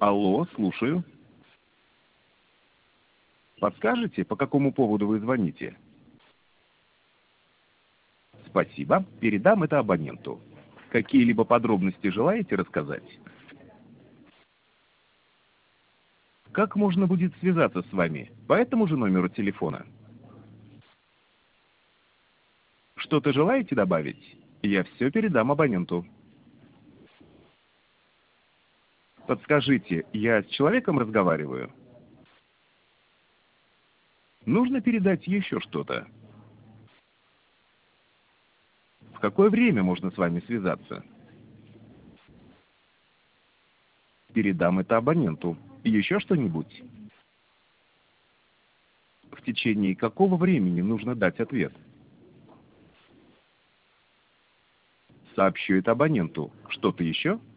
Алло, слушаю. Подскажете, по какому поводу вы звоните? Спасибо, передам это абоненту. Какие-либо подробности желаете рассказать? Как можно будет связаться с вами? По этому же номеру телефона. Что-то желаете добавить? Я все передам абоненту. Подскажите, я с человеком разговариваю? Нужно передать еще что-то. В какое время можно с вами связаться? Передам это абоненту. Еще что-нибудь? В течение какого времени нужно дать ответ? Сообщу это абоненту. Что-то еще?